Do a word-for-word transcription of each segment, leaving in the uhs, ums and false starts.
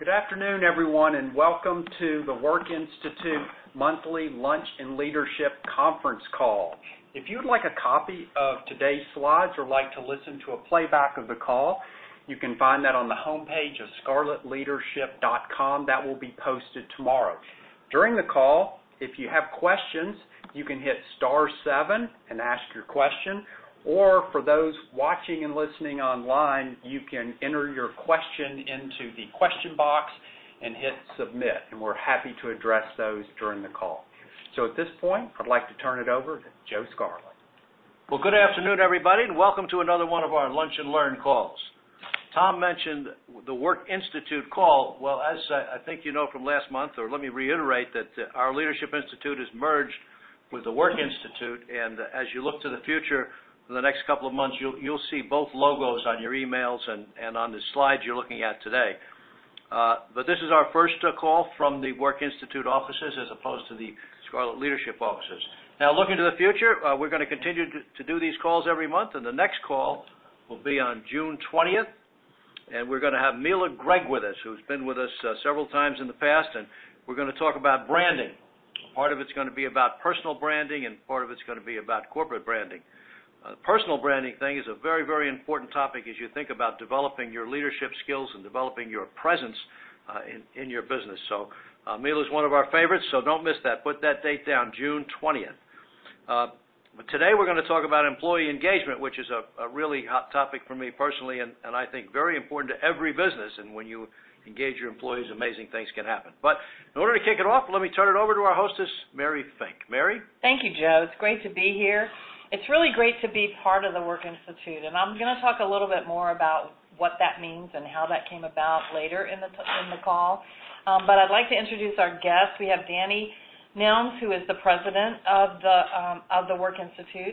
Good afternoon, everyone, and welcome to the Work Institute monthly Lunch and Leadership conference call. If you'd like a copy of today's slides or like to listen to a playback of the call, you can find that on the homepage of scarlet leadership dot com. That will be posted tomorrow. During the call, if you have questions, you can hit star seven and ask your question. Or for those watching and listening online, you can enter your question into the question box and hit submit, and we're happy to address those during the call. So at this point, I'd like to turn it over to Joe Scarlett. Well, good afternoon, everybody, and welcome to another one of our Lunch and Learn calls. Tom mentioned the Work Institute call. Well, as I think you know from last month, or let me reiterate that our Leadership Institute is merged with the Work Institute, and as you look to the future, for the next couple of months, you'll, you'll see both logos on your emails and, and on the slides you're looking at today. Uh, but this is our first uh, call from the Work Institute offices as opposed to the Scarlet Leadership offices. Now, looking to the future, uh, we're going to continue to, to do these calls every month, and the next call will be on June twentieth, and we're going to have Mila Gregg with us, who's been with us uh, several times in the past, and we're going to talk about branding. Part of it's going to be about personal branding, and part of it's going to be about corporate branding. Uh, the personal branding thing is a very, very important topic as you think about developing your leadership skills and developing your presence uh, in, in your business. So uh, Mila is one of our favorites, so don't miss that. Put that date down, June twentieth. Uh, but today we're going to talk about employee engagement, which is a, a really hot topic for me personally, and, and I think very important to every business. And when you engage your employees, amazing things can happen. But in order to kick it off, let me turn it over to our hostess, Mary Fink. Mary? Thank you, Joe. It's great to be here. It's really great to be part of the Work Institute, and I'm going to talk a little bit more about what that means and how that came about later in the in the call. Um, but I'd like to introduce our guests. We have Danny Nelms, who is the president of the um, of the Work Institute,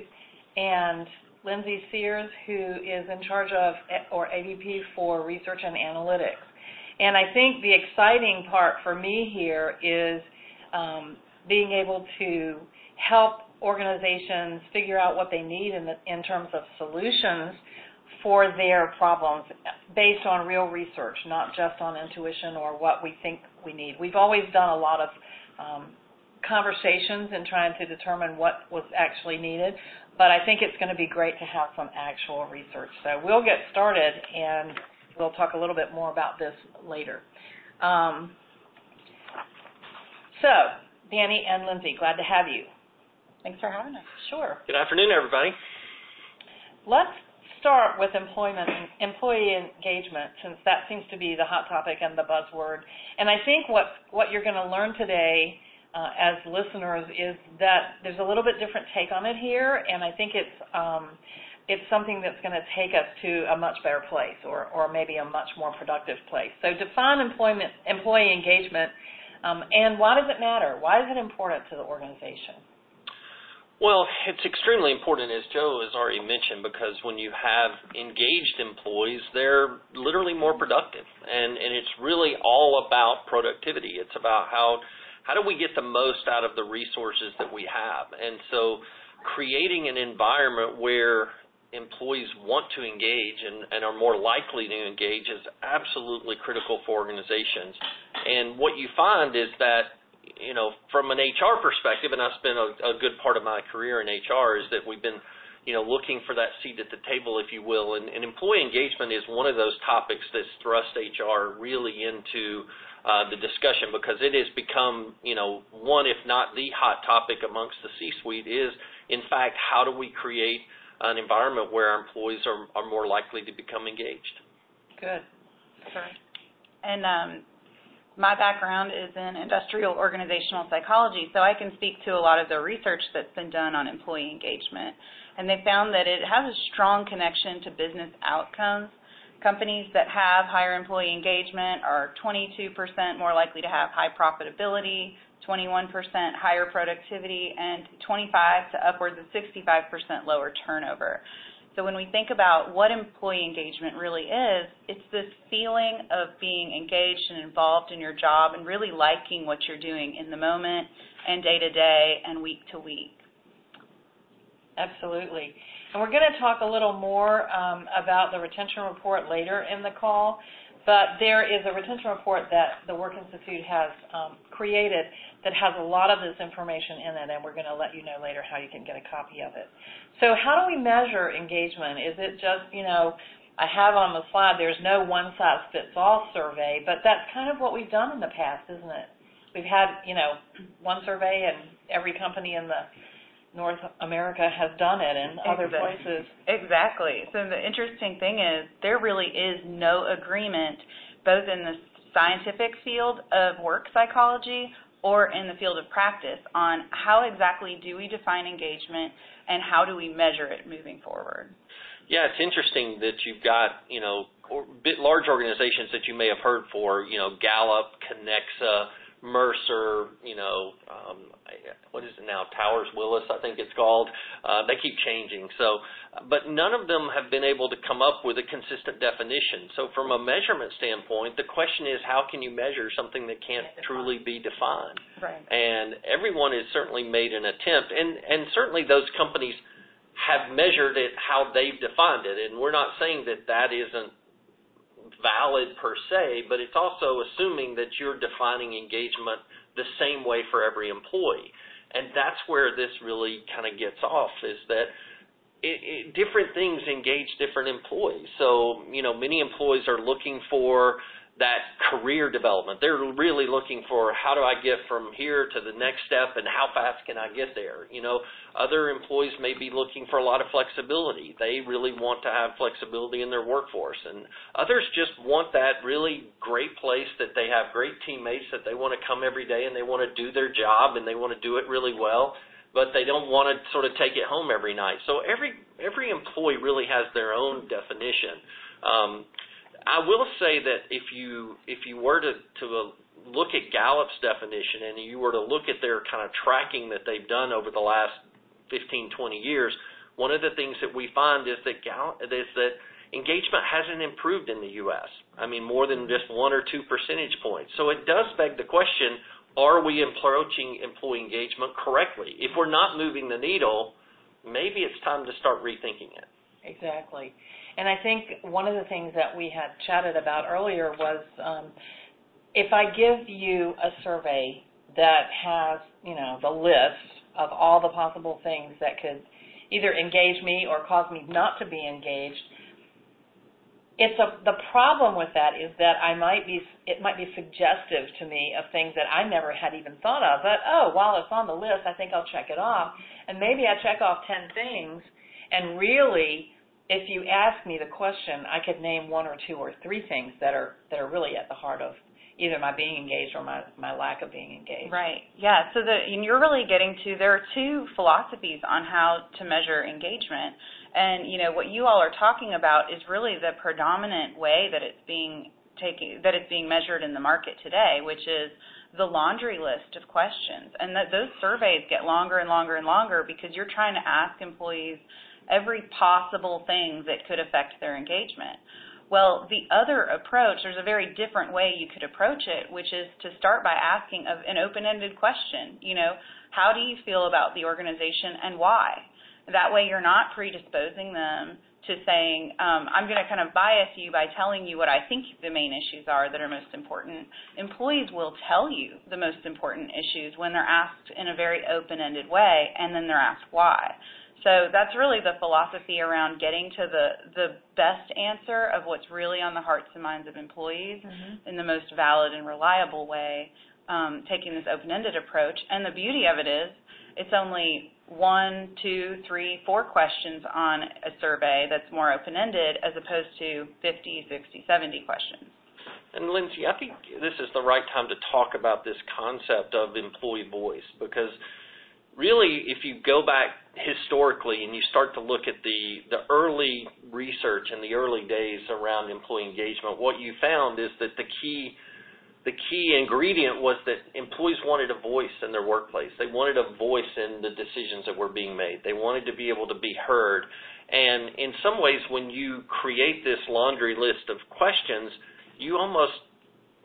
and Lindsay Sears, who is in charge of or A V P for Research and Analytics. And I think the exciting part for me here is um, being able to help organizations figure out what they need in, the, in terms of solutions for their problems based on real research, not just on intuition or what we think we need. We've always done a lot of um, conversations in trying to determine what was actually needed, but I think it's going to be great to have some actual research. So we'll get started, and we'll talk a little bit more about this later. Um, so, Danny and Lindsay, glad to have you. Thanks for having us. Sure. Good afternoon, everybody. Let's start with employment, employee engagement, since that seems to be the hot topic and the buzzword. And I think what, what you're going to learn today uh, as listeners is that there's a little bit different take on it here, and I think it's um, it's something that's going to take us to a much better place, or, or maybe a much more productive place. So define employment, employee engagement, um, and why does it matter? Why is it important to the organization? Well, it's extremely important, as Joe has already mentioned, because when you have engaged employees, they're literally more productive. And, and it's really all about productivity. It's about how, how do we get the most out of the resources that we have. And so creating an environment where employees want to engage and, and are more likely to engage is absolutely critical for organizations. And what you find is that, you know, from an H R perspective, and I've spent a, a good part of my career in H R, is that we've been, you know, looking for that seat at the table, if you will. And, and employee engagement is one of those topics that's thrust H R really into uh, the discussion, because it has become, you know, one, if not the hot topic amongst the C-suite is, in fact, how do we create an environment where our employees are, are more likely to become engaged? Good. Sorry. And um, my background is in industrial organizational psychology, so I can speak to a lot of the research that's been done on employee engagement. And they found that it has a strong connection to business outcomes. Companies that have higher employee engagement are twenty-two percent more likely to have high profitability, twenty-one percent higher productivity, and twenty-five to upwards of sixty-five percent lower turnover. So when we think about what employee engagement really is, it's this feeling of being engaged and involved in your job and really liking what you're doing in the moment and day to day and week to week. Absolutely. And we're going to talk a little more um, about the retention report later in the call. but there is a retention report that the Work Institute has um, created that has a lot of this information in it, and we're going to let you know later how you can get a copy of it. So how do we measure engagement? Is it just, you know, I have on the slide, there's no one-size-fits-all survey, but that's kind of what we've done in the past, isn't it? We've had, you know, one survey, and every company in the North America has done it, and other Exactly. places. Exactly. So the interesting thing is there really is no agreement, both in the scientific field of work psychology or in the field of practice, on how exactly do we define engagement and how do we measure it moving forward. Yeah, it's interesting that you've got, you know, or bit large organizations that you may have heard for, you know, Gallup, Connexa, Mercer, you know, um, what is it now, Towers Willis, I think it's called. Uh, they keep changing. So, but none of them have been able to come up with a consistent definition. So from a measurement standpoint, the question is, how can you measure something that can't truly be defined? Right. And everyone has certainly made an attempt, and, and certainly those companies have measured it how they've defined it. And we're not saying that that isn't valid per se, but it's also assuming that you're defining engagement the same way for every employee. And that's where this really kind of gets off, is that it, it, different things engage different employees. So, you know, many employees are looking for that career development. They're really looking for, how do I get from here to the next step, and how fast can I get there? You know, other employees may be looking for a lot of flexibility. They really want to have flexibility in their workforce. And others just want that really great place that they have great teammates, that they want to come every day and they want to do their job and they want to do it really well, but they don't want to sort of take it home every night. So every every employee really has their own definition. Um, I will say that if you if you were to, to look at Gallup's definition and you were to look at their kind of tracking that they've done over the last fifteen, twenty years, one of the things that we find is that Gallup, is that engagement hasn't improved in the U S. I mean, more than just one or two percentage points. So it does beg the question, are we approaching employee engagement correctly? If we're not moving the needle, maybe it's time to start rethinking it. Exactly. And I think one of the things that we had chatted about earlier was um, if I give you a survey that has, you know, the list of all the possible things that could either engage me or cause me not to be engaged, it's a, the problem with that is that I might be, it might be suggestive to me of things that I never had even thought of. But, oh, while it's on the list, I think I'll check it off. And maybe I check off ten things, and really, if you ask me the question, I could name one or two or three things that are that are really at the heart of either my being engaged or my, my lack of being engaged. Right. Yeah. So the, and you're really getting to, there are two philosophies on how to measure engagement. And, you know, what you all are talking about is really the predominant way that it's being taken, that it's being measured in the market today, which is the laundry list of questions. And that those surveys get longer and longer and longer because you're trying to ask employees every possible thing that could affect their engagement. Well, the other approach, there's a very different way you could approach it, which is to start by asking an open-ended question. You know, how do you feel about the organization and why? That way you're not predisposing them to saying, um, I'm going to kind of bias you by telling you what I think the main issues are that are most important. Employees will tell you the most important issues when they're asked in a very open-ended way, and then they're asked why. So that's really the philosophy around getting to the, the best answer of what's really on the hearts and minds of employees mm-hmm. in the most valid and reliable way, um, taking this open-ended approach. And the beauty of it is it's only one, two, three, four questions on a survey that's more open-ended as opposed to fifty, sixty, seventy questions. And Lindsay, I think this is the right time to talk about this concept of employee voice, because really, if you go back historically and you start to look at the, the early research and the early days around employee engagement, what you found is that the key the key ingredient was that employees wanted a voice in their workplace. They wanted a voice in the decisions that were being made. They wanted to be able to be heard. And in some ways, when you create this laundry list of questions, you almost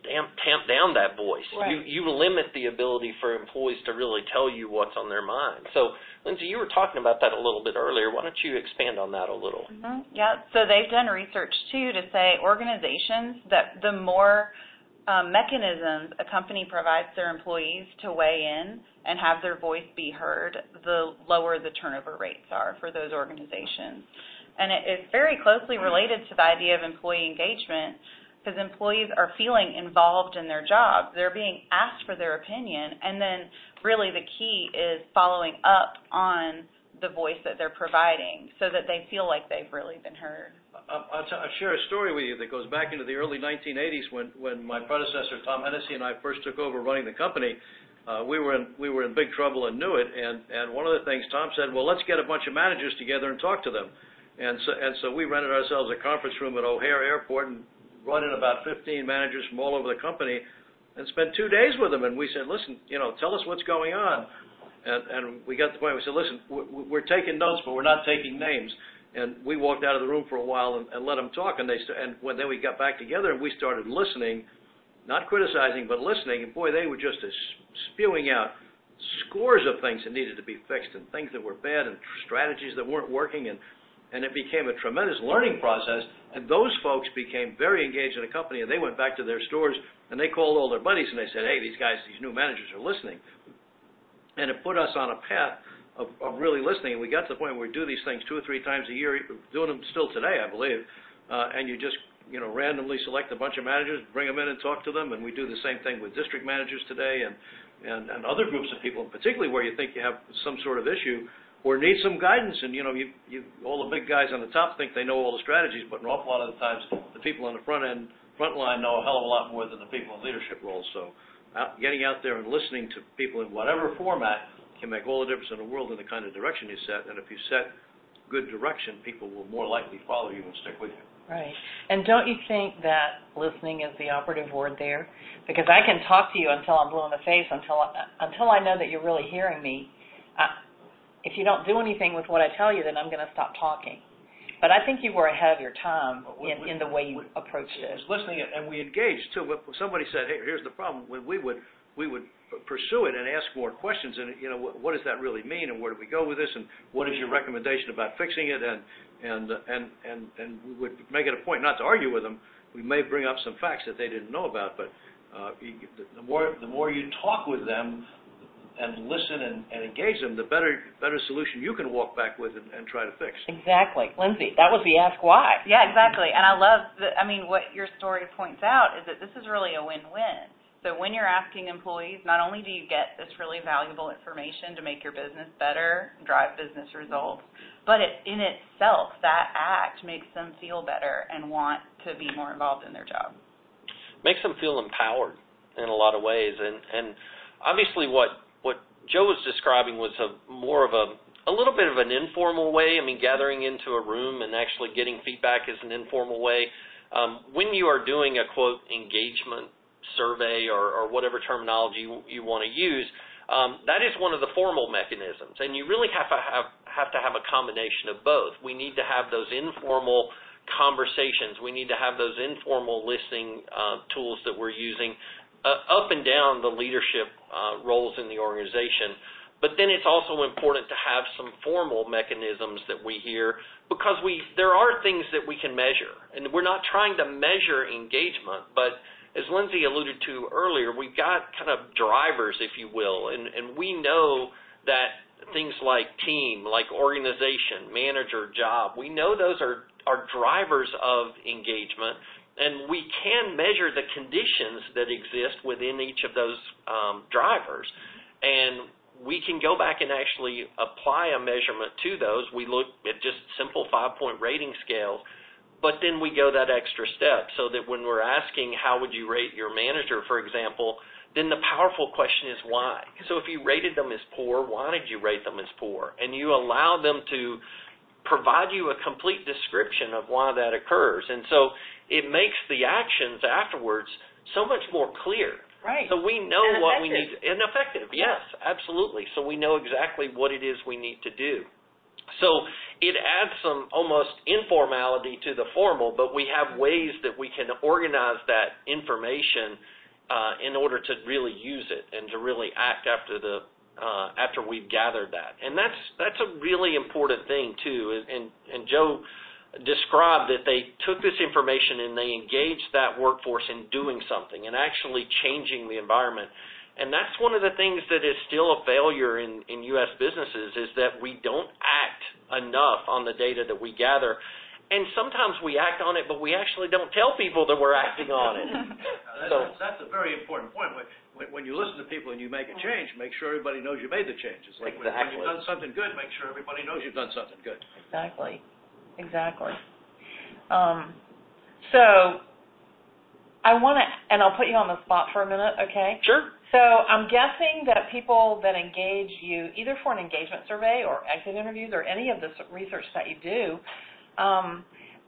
damp, tamp down that voice. Right. You you limit the ability for employees to really tell you what's on their mind. So, Lindsay, you were talking about that a little bit earlier. Why don't you expand on that a little? Mm-hmm. Yeah, so they've done research, too, to say organizations that the more um, mechanisms a company provides their employees to weigh in and have their voice be heard, the lower the turnover rates are for those organizations. And it is very closely related to the idea of employee engagement, because employees are feeling involved in their job. They're being asked for their opinion, and then really the key is following up on the voice that they're providing so that they feel like they've really been heard. I'll, t- I'll share a story with you that goes back into the early nineteen eighties when, when my predecessor, Tom Hennessy, and I first took over running the company. Uh, we were in we were in big trouble and knew it, and, and one of the things Tom said, well, let's get a bunch of managers together and talk to them. And so, and so we rented ourselves a conference room at O'Hare Airport and brought in about fifteen managers from all over the company and spent two days with them. And we said, listen, you know, tell us what's going on. And, and we got to the point where we said, listen, we're, we're taking notes, but we're not taking names. And we walked out of the room for a while and, and let them talk. And they st- and when then we got back together and we started listening, not criticizing, but listening. And boy, they were just as spewing out scores of things that needed to be fixed and things that were bad and strategies that weren't working. And And it became a tremendous learning process, and those folks became very engaged in the company, and they went back to their stores, and they called all their buddies, and they said, hey, these guys, these new managers are listening. And it put us on a path of, of really listening, and we got to the point where we do these things two or three times a year, doing them still today, I believe, uh, and you just, you know, randomly select a bunch of managers, bring them in and talk to them, and we do the same thing with district managers today and, and, and other groups of people, and particularly where you think you have some sort of issue or need some guidance. And, you know, you, you, all the big guys on the top think they know all the strategies, but an awful lot of the times the people on the front end, front line know a hell of a lot more than the people in leadership roles. So out, getting out there and listening to people in whatever format can make all the difference in the world in the kind of direction you set. And if you set good direction, people will more likely follow you and stick with you. Right. And don't you think that listening is the operative word there? Because I can talk to you until I'm blue in the face, until I, until I know that you're really hearing me. I, If you don't do anything with what I tell you, then I'm going to stop talking. But I think you were ahead of your time in, in the way you approached it. It was listening, and we engaged too. When somebody said, "Hey, here's the problem," we would we would pursue it and ask more questions. And you know, what, what does that really mean? And where do we go with this? And what is your recommendation about fixing it? And and and and and we would make it a point not to argue with them. We may bring up some facts that they didn't know about, but uh, the more the more you talk with them and listen and, and engage them, the better better solution you can walk back with and, and try to fix. Exactly. Lindsay, that was the ask why. Yeah, exactly. And I love, the, I mean, what your story points out is that this is really a win-win. So when you're asking employees, not only do you get this really valuable information to make your business better, drive business results, but it, in itself, that act makes them feel better and want to be more involved in their job. Makes them feel empowered in a lot of ways. And, and obviously what What Joe was describing was a more of a a little bit of an informal way. I mean, gathering into a room and actually getting feedback is an informal way. Um, when you are doing a, quote, engagement survey or, or whatever terminology you, you want to use, um, that is one of the formal mechanisms. And you really have to have, have to have a combination of both. We need to have those informal conversations. We need to have those informal listening uh, tools that we're using Uh, up and down the leadership uh, roles in the organization. But then it's also important to have some formal mechanisms that we hear, because we there are things that we can measure. And we're not trying to measure engagement, but as Lindsay alluded to earlier, we've got kind of drivers, if you will, and, and we know that things like team, like organization, manager, job, we know those are, are drivers of engagement. And we can measure the conditions that exist within each of those um, drivers. And we can go back and actually apply a measurement to those. We look at just simple five-point rating scales, but then we go that extra step so that when we're asking how would you rate your manager, for example, then the powerful question is why. So if you rated them as poor, why did you rate them as poor? And you allow them to provide you a complete description of why that occurs. And so it makes the actions afterwards so much more clear. Right. So we know and what we effective. need. And effective, yes, absolutely. So we know exactly what it is we need to do. So it adds some almost informality to the formal, but we have ways that we can organize that information uh, in order to really use it and to really act after the uh, after we've gathered that. And that's that's a really important thing too. And and Joe described that they took this information and they engaged that workforce in doing something and actually changing the environment. And that's one of the things that is still a failure in, in U S businesses, is that we don't act enough on the data that we gather. And sometimes we act on it, but we actually don't tell people that we're acting on it. that's, so, that's a very important point. When, when you listen to people and you make a change, make sure everybody knows you made the change. It's like exactly. when you've done something good, make sure everybody knows you've done something good. Exactly. Exactly. Um, so I want to, and I'll put you on the spot for a minute, okay? Sure. So I'm guessing that people that engage you, either for an engagement survey or exit interviews or any of the research that you do, um,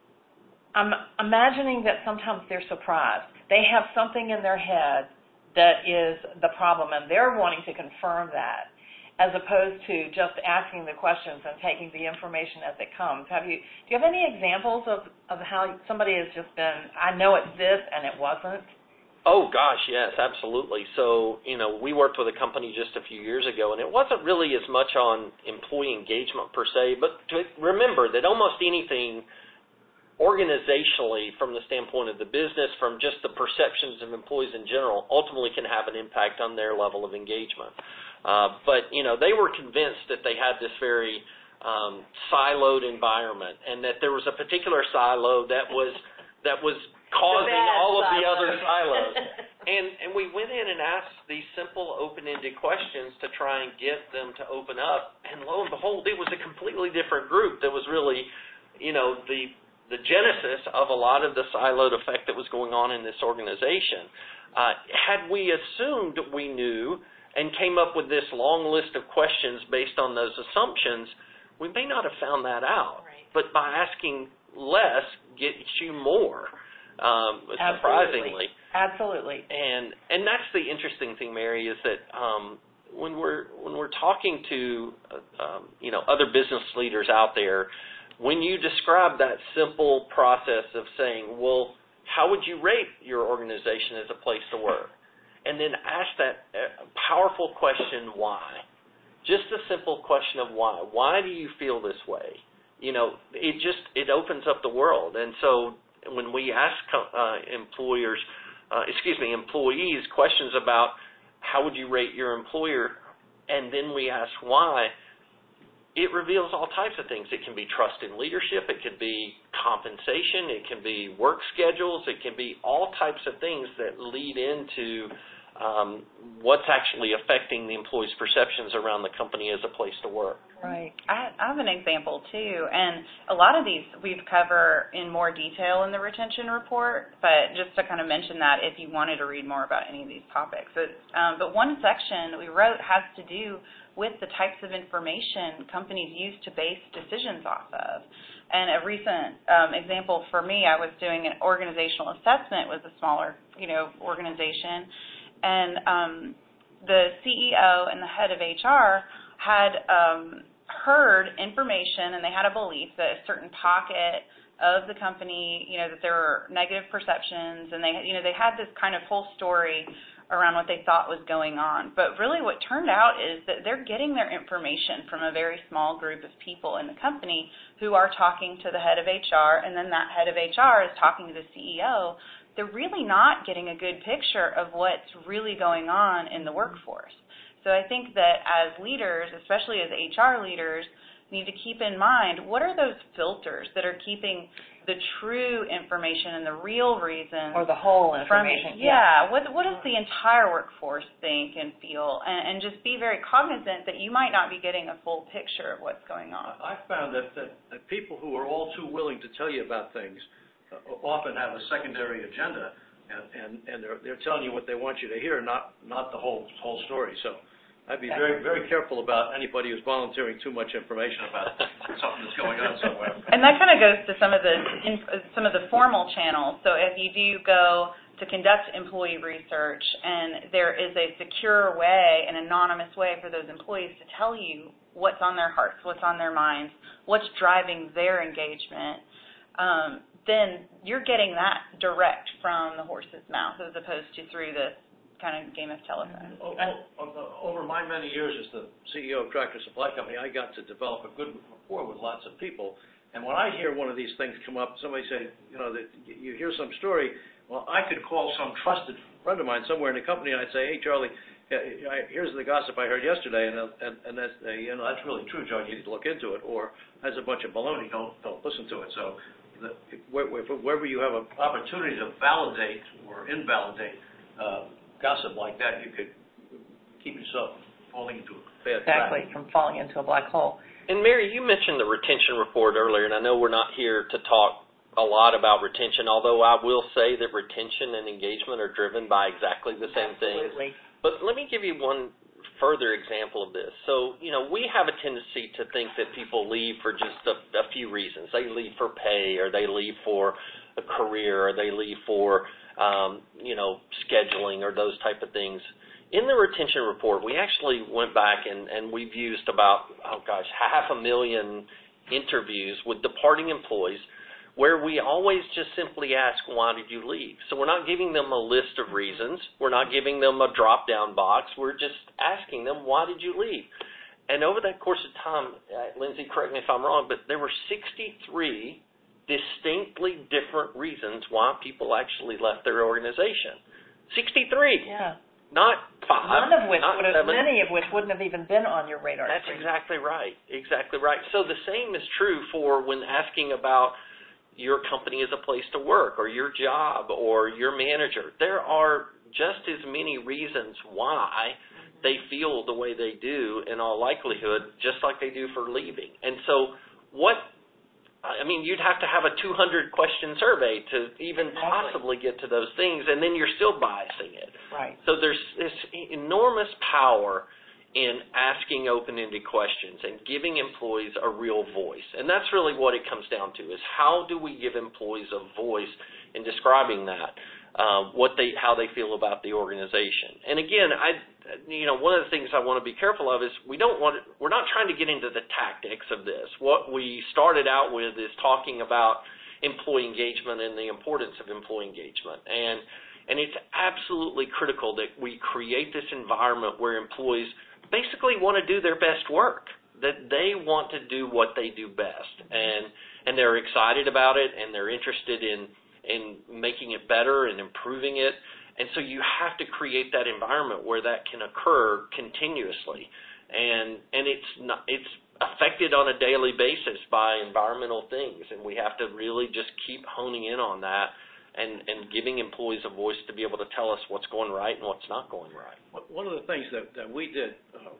I'm imagining that sometimes they're surprised. They have something in their head that is the problem, and they're wanting to confirm that, as opposed to just asking the questions and taking the information as it comes. Have you? Do you have any examples of, of how somebody has just been, I know it's this and it wasn't? Oh, gosh, yes, absolutely. So, you know, we worked with a company just a few years ago, and it wasn't really as much on employee engagement per se, but to remember that almost anything organizationally from the standpoint of the business, from just the perceptions of employees in general, ultimately can have an impact on their level of engagement. Uh, but, you know, they were convinced that they had this very um, siloed environment and that there was a particular silo that was that was causing all of the other silos. And and we went in and asked these simple open-ended questions to try and get them to open up. And lo and behold, it was a completely different group that was really, you know, the the genesis of a lot of the siloed effect that was going on in this organization. Uh, had we assumed we knew and came up with this long list of questions based on those assumptions, we may not have found that out. Right. But by asking less gets you more. Um, surprisingly, absolutely, and and that's the interesting thing, Mary, is that um, when we're when we're talking to uh, um, you know other business leaders out there, when you describe that simple process of saying, well, how would you rate your organization as a place to work, and then ask that powerful question, why? Just a simple question of why. Why do you feel this way? You know, it just it opens up the world, and so. When we ask uh, employers, uh, excuse me, employees questions about how would you rate your employer, and then we ask why, it reveals all types of things. It can be trust in leadership. It could be compensation. It can be work schedules. It can be all types of things that lead into um, what's actually affecting the employees' perceptions around the company as a place to work. Right. I, I have an example, too, and a lot of these we've covered in more detail in the retention report, but just to kind of mention that if you wanted to read more about any of these topics. But, um, but one section we wrote has to do with the types of information companies use to base decisions off of. And a recent um, example for me, I was doing an organizational assessment with a smaller, you know, organization, and um, the C E O and the head of H R had um, heard information, and they had a belief that a certain pocket of the company, you know, that there were negative perceptions, and they, you know, they had this kind of whole story around what they thought was going on. But really what turned out is that they're getting their information from a very small group of people in the company who are talking to the head of H R, and then that head of H R is talking to the C E O. They're really not getting a good picture of what's really going on in the workforce. So I think that as leaders, especially as H R leaders, need to keep in mind, what are those filters that are keeping the true information and the real reason, or the whole information? From, yeah, what what does the entire workforce think and feel, and, and just be very cognizant that you might not be getting a full picture of what's going on. I found that, that, that people who are all too willing to tell you about things uh, often have a secondary agenda, and, and, and they're, they're telling you what they want you to hear, not not the whole whole story. So I'd be very, very careful about anybody who's volunteering too much information about something that's going on somewhere. And that kind of goes to some of the in, some of the formal channels. So if you do go to conduct employee research, and there is a secure way, an anonymous way for those employees to tell you what's on their hearts, what's on their minds, what's driving their engagement, um, then you're getting that direct from the horse's mouth as opposed to through this kind of game of telephone. Oh, oh, over my many years as the C E O of Tractor Supply Company, I got to develop a good rapport with lots of people. And when I hear one of these things come up, somebody say, you know, that you hear some story, well, I could call some trusted friend of mine somewhere in the company, and I'd say, hey, Charlie, here's the gossip I heard yesterday, and and, and that's, uh, you know, that's really true, Joe. You need to look into it, or that's a bunch of baloney. Don't don't listen to it. So, the, wherever you have an opportunity to validate or invalidate uh, gossip like that, you could keep yourself falling into a bad trap. Exactly, from falling into a black hole. And Mary, you mentioned the retention report earlier, and I know we're not here to talk a lot about retention, although I will say that retention and engagement are driven by exactly the same thing. Absolutely. But let me give you one further example of this. So, you know, we have a tendency to think that people leave for just a, a few reasons. They leave for pay, or they leave for a career, or they leave for, um, you know, scheduling, or those type of things. In the retention report, we actually went back and, and we've used about, oh gosh, half a million interviews with departing employees where we always just simply ask, why did you leave? So we're not giving them a list of reasons. We're not giving them a drop-down box. We're just asking them, why did you leave? And over that course of time, uh, Lindsay, correct me if I'm wrong, but there were sixty-three distinctly different reasons why people actually left their organization. sixty-three. Yeah. Not five. None of which not would have, seven. many of which wouldn't have even been on your radar That's screen. exactly right. Exactly right. So the same is true for when asking about your company as a place to work, or your job, or your manager. There are just as many reasons why they feel the way they do, in all likelihood, just like they do for leaving. And so what I mean, you'd have to have a two hundred question survey to even possibly get to those things, and then you're still biasing it. Right. So there's this enormous power in asking open-ended questions and giving employees a real voice. And that's really what it comes down to, is how do we give employees a voice in describing that, uh, what they, how they feel about the organization. And again, I, you know, one of the things I want to be careful of is we don't want, we're not trying to get into the tactics of this. What we started out with is talking about employee engagement and the importance of employee engagement. And, and it's absolutely critical that we create this environment where employees basically want to do their best work, that they want to do what they do best. And, and they're excited about it, and they're interested in, in making it better and improving it. And so you have to create that environment where that can occur continuously. And and it's not, it's affected on a daily basis by environmental things, and we have to really just keep honing in on that and, and giving employees a voice to be able to tell us what's going right and what's not going right. One of the things that, that we did uh,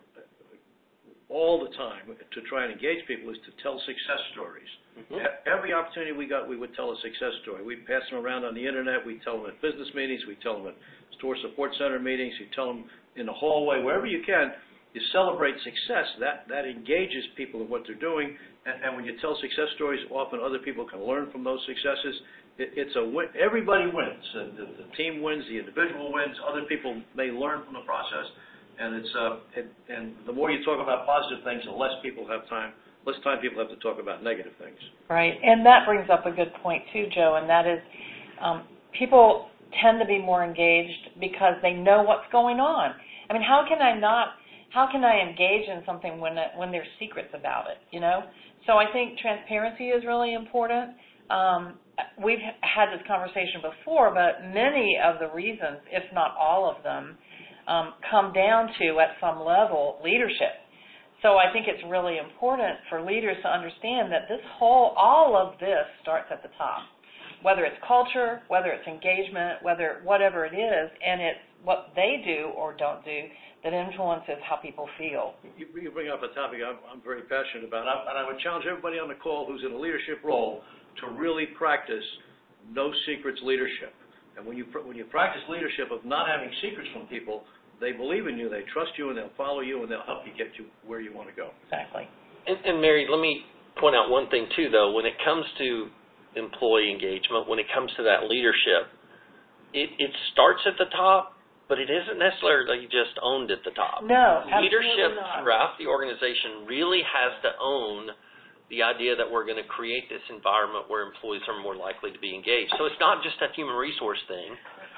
all the time to try and engage people is to tell success stories. Mm-hmm. Every opportunity we got, we would tell a success story. We'd pass them around on the Internet. We'd tell them at business meetings. We'd tell them at store support center meetings. You'd tell them in the hallway, wherever you can. You celebrate success. That that engages people in what they're doing. And, and when you tell success stories, often other people can learn from those successes. It, it's a win. Everybody wins. The, the, the team wins. The individual wins. Other people may learn from the process. And it's uh, it, and the more you talk about positive things, the less people have time. Less time people have to talk about negative things. Right, and that brings up a good point too, Joe, and that is um, people tend to be more engaged because they know what's going on. I mean, how can I not? How can I engage in something when it, when there's secrets about it? You know, so I think transparency is really important. Um, we've had this conversation before, but many of the reasons, if not all of them, um, come down to at some level leadership. So I think it's really important for leaders to understand that this whole, all of this starts at the top, whether it's culture, whether it's engagement, whether whatever it is, and it's what they do or don't do that influences how people feel. You, you bring up a topic I'm, I'm very passionate about, and I would challenge everybody on the call who's in a leadership role to really practice no secrets leadership. And when you when you practice leadership of not having secrets from people, they believe in you, they trust you, and they'll follow you, and they'll help you get you where you want to go. Exactly. And, and Mary, let me point out one thing, too, though. When it comes to employee engagement, when it comes to that leadership, it, it starts at the top, but it isn't necessarily just owned at the top. No, leadership not. throughout the organization really has to own the idea that we're going to create this environment where employees are more likely to be engaged. So it's not just a human resource thing.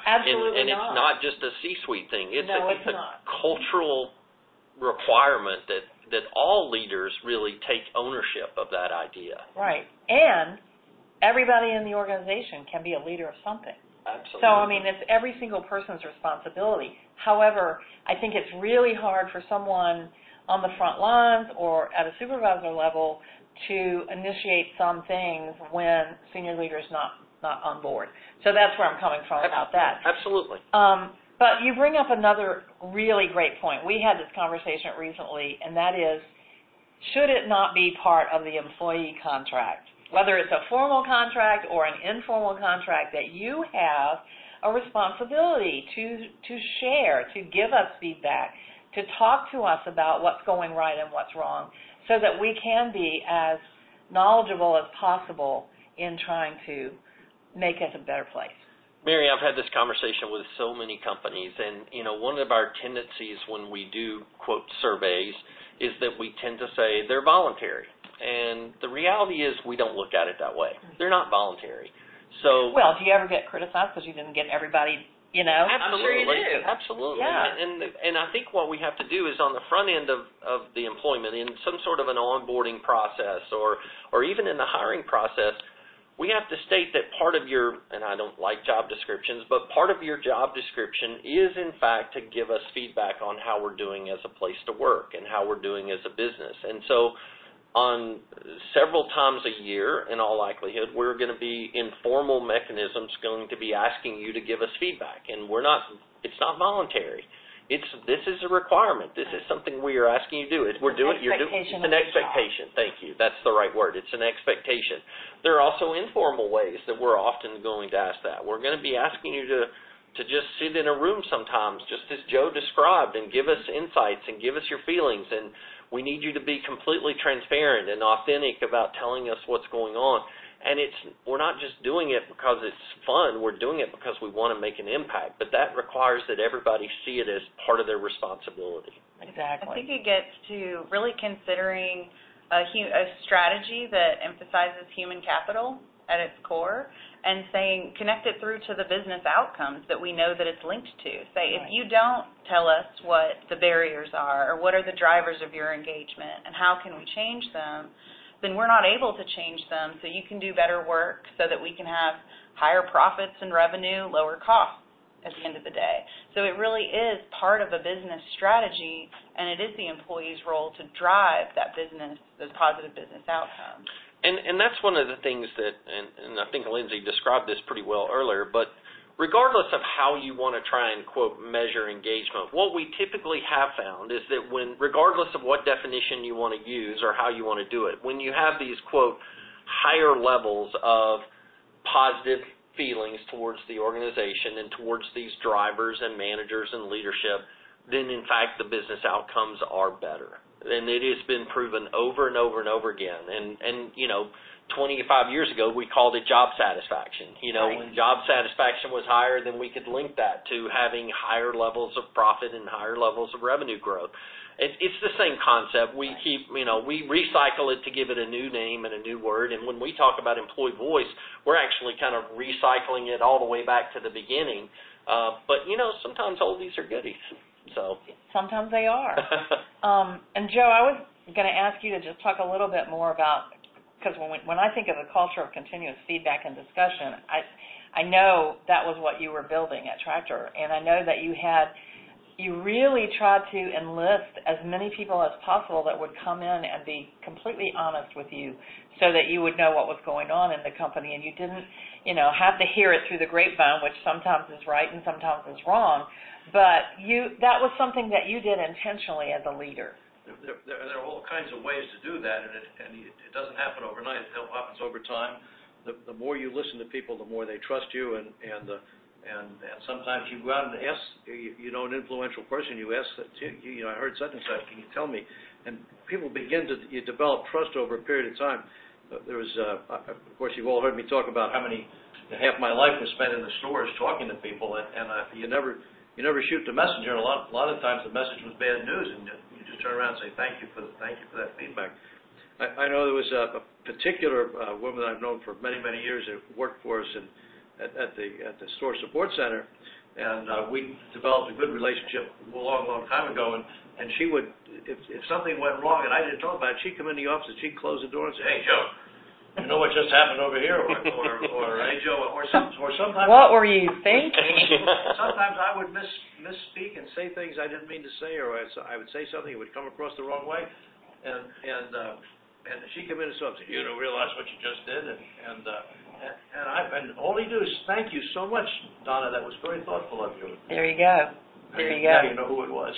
Absolutely and, and not. it's not just a C-suite thing. It's No, a, it's it's a not. cultural requirement that, that all leaders really take ownership of that idea. Right. And everybody in the organization can be a leader of something. Absolutely. So, I mean, it's every single person's responsibility. However, I think it's really hard for someone on the front lines or at a supervisor level to initiate some things when senior leader's not, not on board. So that's where I'm coming from about that. Absolutely. Um, but you bring up another really great point. We had this conversation recently, and that is, should it not be part of the employee contract? Whether it's a formal contract or an informal contract, that you have a responsibility to to share, to give us feedback, to talk to us about what's going right and what's wrong, so that we can be as knowledgeable as possible in trying to make it a better place. Mary, I've had this conversation with so many companies, and you know, one of our tendencies when we do quote surveys is that we tend to say they're voluntary. And the reality is we don't look at it that way. They're not voluntary. So well, do you ever get criticized because you didn't get everybody, you know? Absolutely. I'm sure you do. Absolutely. Yeah. And and I think what we have to do is on the front end of, of the employment, in some sort of an onboarding process or or even in the hiring process, we have to state that part of your, and I don't like job descriptions, but part of your job description is in fact to give us feedback on how we're doing as a place to work and how we're doing as a business. And so on several times a year, in all likelihood, we're going to be informal mechanisms going to be asking you to give us feedback. And we're not, it's not voluntary. It's, this is a requirement. This is something we are asking you to do. It, we're doing, you're doing, it's an expectation. Thank you. That's the right word. It's an expectation. There are also informal ways that we're often going to ask that. We're going to be asking you to, to just sit in a room sometimes, just as Joe described, and give us insights and give us your feelings. And we need you to be completely transparent and authentic about telling us what's going on. And it's we're not just doing it because it's fun. We're doing it because we want to make an impact. But that requires that everybody see it as part of their responsibility. Exactly. I think it gets to really considering a, hu- a strategy that emphasizes human capital at its core, and saying connect it through to the business outcomes that we know that it's linked to. Say, right. If you don't tell us what the barriers are or what are the drivers of your engagement and how can we change them, then we're not able to change them so you can do better work so that we can have higher profits and revenue, lower costs at the end of the day. So it really is part of a business strategy, and it is the employee's role to drive that business, those positive business outcomes. And and that's one of the things that, and, and I think Lindsay described this pretty well earlier, but regardless of how you want to try and, quote, measure engagement, what we typically have found is that when, regardless of what definition you want to use or how you want to do it, when you have these, quote, higher levels of positive feelings towards the organization and towards these drivers and managers and leadership, then, in fact, the business outcomes are better. And it has been proven over and over and over again. And, and you know, twenty-five years ago, we called it job satisfaction. You know, right. When job satisfaction was higher, then we could link that to having higher levels of profit and higher levels of revenue growth. It, it's the same concept. We right. keep, you know, we recycle it to give it a new name and a new word. And when we talk about employee voice, we're actually kind of recycling it all the way back to the beginning. Uh, but, you know, sometimes oldies are goodies. So sometimes they are. um, and Joe, I was going to ask you to just talk a little bit more about, because when we, when I think of the culture of continuous feedback and discussion, I I know that was what you were building at Tractor, and I know that you had you really tried to enlist as many people as possible that would come in and be completely honest with you, so that you would know what was going on in the company, and you didn't, you know, have to hear it through the grapevine, which sometimes is right and sometimes is wrong. But you that was something that you did intentionally as a leader. There, there, there are all kinds of ways to do that, and it, and it doesn't happen overnight. It happens over time. The, the more you listen to people, the more they trust you, and and uh, and, and sometimes you go out and ask, you, you know, an influential person. You ask that, you, you know, I heard such and such. Can you tell me? And people begin to you develop trust over a period of time. Uh, there was, uh, of course, you've all heard me talk about how many half my life was spent in the stores talking to people, and, and uh, you never. You never shoot the messenger, and a lot, a lot of times the message was bad news, and you just turn around and say thank you for the, thank you for that feedback. I, I know there was a, a particular uh, woman I've known for many, many years that worked for us, and at, at the at the store support center, and uh, we developed a good relationship a long, long time ago. And, and she would, if, if something went wrong and I didn't know about it, she'd come in the office and she'd close the door and say, "Hey, Joe, you know what just happened over here?" Or, or, or "Hey, Joe," or some, or sometimes. What were you thinking? Sometimes I would miss misspeak and say things I didn't mean to say, or I, I would say something that would come across the wrong way, and and uh, and she'd come in and say, "You don't realize what you just did," and and uh, and, and I and all he do is thank you so much, Donna. That was very thoughtful of you. There you go. There you go. Now you know who it was.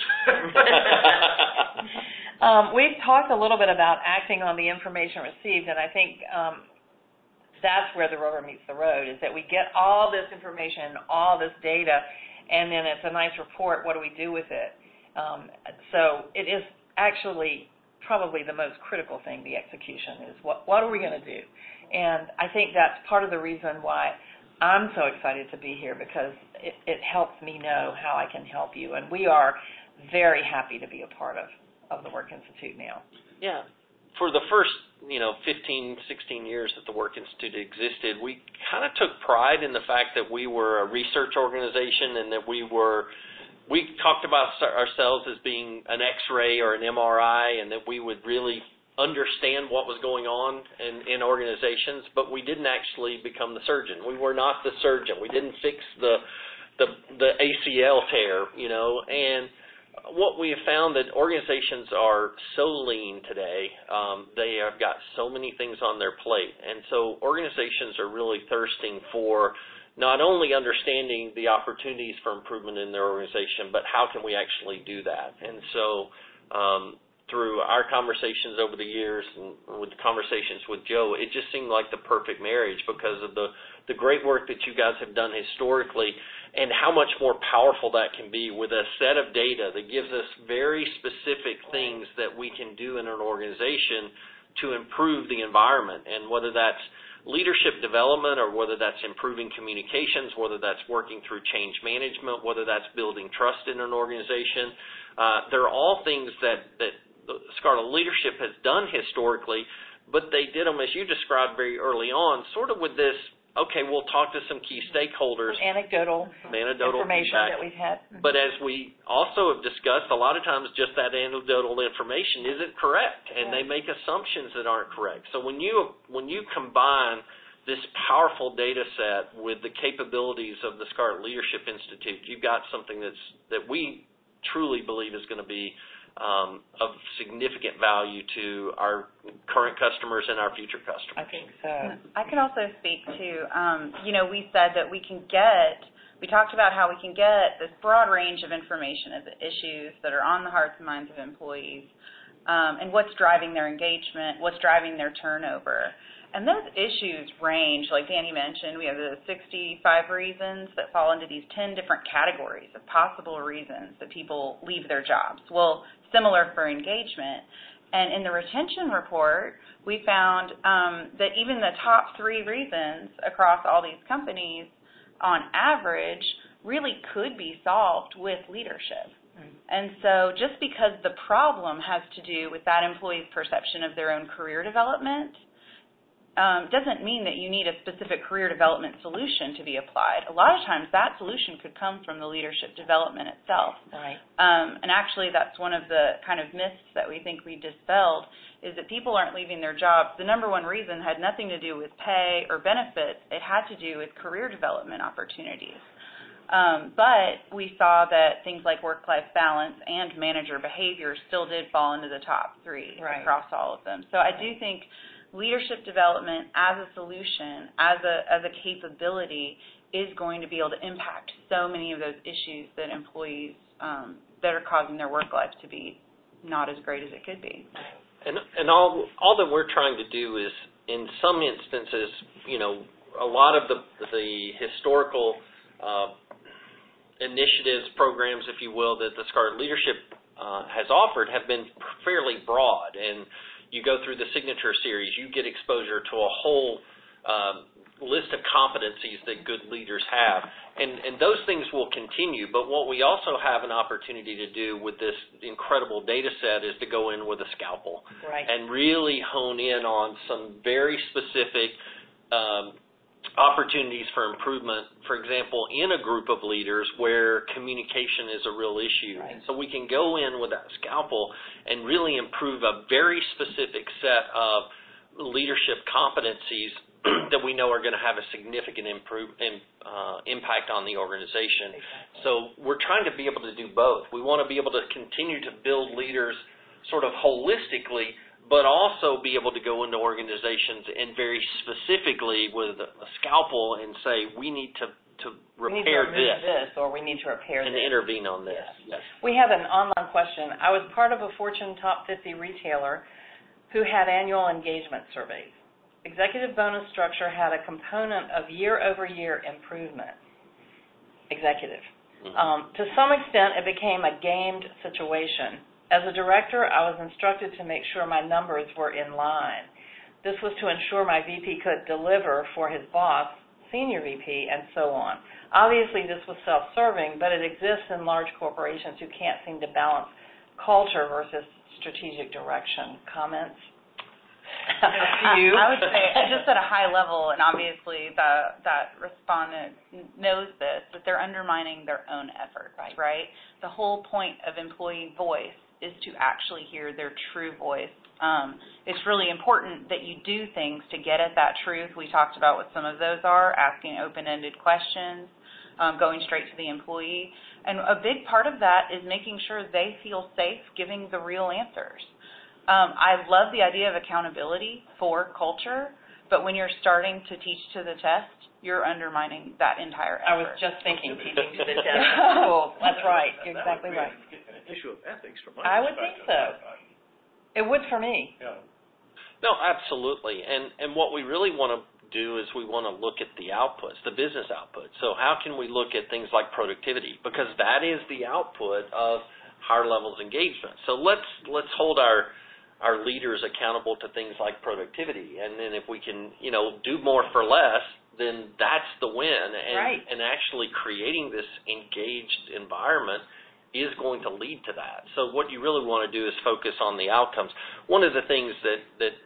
um, we've talked a little bit about acting on the information received, and I think um, that's where the rubber meets the road, is that we get all this information, all this data, and then it's a nice report. What do we do with it? Um, so it is actually probably the most critical thing, the execution, is what, what are we going to do? And I think that's part of the reason why I'm so excited to be here, because it, it helps me know how I can help you. And we are very happy to be a part of, of the Work Institute now. Yeah. For the first, you know, fifteen, sixteen years that the Work Institute existed, we kind of took pride in the fact that we were a research organization and that we were, we talked about ourselves as being an X-ray or an M R I, and that we would really understand what was going on in, in organizations, but we didn't actually become the surgeon. We were not the surgeon. We didn't fix the the, the A C L tear, you know, and what we have found that organizations are so lean today, um, they have got so many things on their plate, and so organizations are really thirsting for not only understanding the opportunities for improvement in their organization, but how can we actually do that? And so um, through our conversations over the years and with the conversations with Joe, it just seemed like the perfect marriage because of the, the great work that you guys have done historically and how much more powerful that can be with a set of data that gives us very specific things that we can do in an organization to improve the environment. And whether that's leadership development or whether that's improving communications, whether that's working through change management, whether that's building trust in an organization, uh, they're all things that, that Scarlet Leadership has done historically, but they did them, as you described very early on, sort of with this, okay, we'll talk to some key stakeholders. Anecdotal, anecdotal information feedback. that we've had. But as we also have discussed, a lot of times just that anecdotal information isn't correct, and they make assumptions that aren't correct. So when you when you combine this powerful data set with the capabilities of the Scarlet Leadership Institute, you've got something that's that we truly believe is going to be Um, of significant value to our current customers and our future customers. I think so. I can also speak to, um, you know, we said that we can get, we talked about how we can get this broad range of information of the issues that are on the hearts and minds of employees, um, and what's driving their engagement, what's driving their turnover. And those issues range, like Danny mentioned, we have the sixty-five reasons that fall into these ten different categories of possible reasons that people leave their jobs. Well, similar for engagement. And in the retention report, we found um, that even the top three reasons across all these companies, on average, really could be solved with leadership. Mm-hmm. And so just because the problem has to do with that employee's perception of their own career development, Um, doesn't mean that you need a specific career development solution to be applied. A lot of times that solution could come from the leadership development itself. Right. Um, and actually that's one of the kind of myths that we think we dispelled, is that people aren't leaving their jobs. The number one reason had nothing to do with pay or benefits. It had to do with career development opportunities. Um, but we saw that things like work-life balance and manager behavior still did fall into the top three right. across all of them. So I do think leadership development as a solution, as a as a capability, is going to be able to impact so many of those issues that employees um, that are causing their work life to be not as great as it could be. And and all all that we're trying to do is, in some instances, you know, a lot of the the historical uh, initiatives, programs, if you will, that the Scarlet Leadership uh, has offered have been fairly broad. And you go through the Signature Series, you get exposure to a whole um, list of competencies that good leaders have. And, and those things will continue, but what we also have an opportunity to do with this incredible data set is to go in with a scalpel right. and really hone in on some very specific um, opportunities for improvement, for example, in a group of leaders where communication is a real issue. Right. And so we can go in with that scalpel and really improve a very specific set of leadership competencies that we know are going to have a significant improve, in, uh, impact on the organization. Exactly. So we're trying to be able to do both. We want to be able to continue to build leaders sort of holistically, but also be able to go into organizations and very specifically with a scalpel and say, we need to, to We need to repair remove this, this, or we need to repair and this. intervene on this. Yes. Yes. We have an online question. I was part of a Fortune Top fifty retailer who had annual engagement surveys. Executive bonus structure had a component of year-over-year improvement. Executive. Mm-hmm. Um, to some extent, it became a gamed situation. As a director, I was instructed to make sure my numbers were in line. This was to ensure my V P could deliver for his boss, senior V P, and so on. Obviously, this was self-serving, but it exists in large corporations who can't seem to balance culture versus strategic direction. Comments? I, I would say, just at a high level, and obviously the, that respondent knows this, that they're undermining their own efforts, right. right? The whole point of employee voice is to actually hear their true voice. Um, it's really important that you do things to get at that truth. We talked about what some of those are, asking open-ended questions, um, going straight to the employee. And a big part of that is making sure they feel safe giving the real answers. Um, I love the idea of accountability for culture, but when you're starting to teach to the test, you're undermining that entire effort. I was just thinking teaching to the test. Cool. That's right. You're exactly right. An issue of ethics from my I would think so. It would for me. Yeah. No, absolutely. And and what we really want to do is we want to look at the outputs, the business output. So how can we look at things like productivity? Because that is the output of higher levels of engagement. So let's let's hold our our leaders accountable to things like productivity. And then if we can, you know, do more for less, then that's the win. And, right. and actually creating this engaged environment is going to lead to that. So what you really want to do is focus on the outcomes. One of the things that, that